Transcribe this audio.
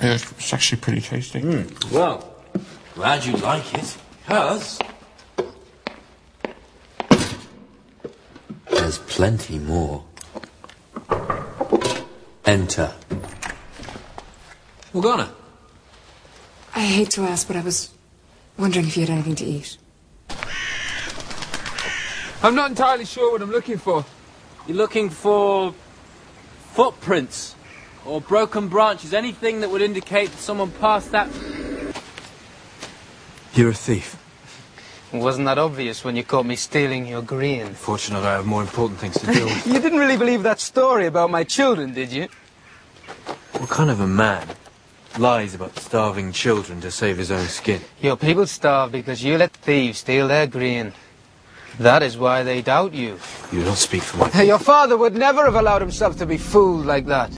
It's actually pretty tasty. Well, glad you like it, because there's plenty more. Enter. Morgana. I hate to ask, but I was wondering if you had anything to eat. I'm not entirely sure what I'm looking for. You're looking for footprints or broken branches, anything that would indicate that someone passed that... You're a thief. Wasn't that obvious when you caught me stealing your grain? Fortunately, I have more important things to do with. You didn't really believe that story about my children, did you? What kind of a man lies about starving children to save his own skin? Your people starve because you let thieves steal their grain. That is why they doubt you. You don't speak for my people. Your father would never have allowed himself to be fooled like that.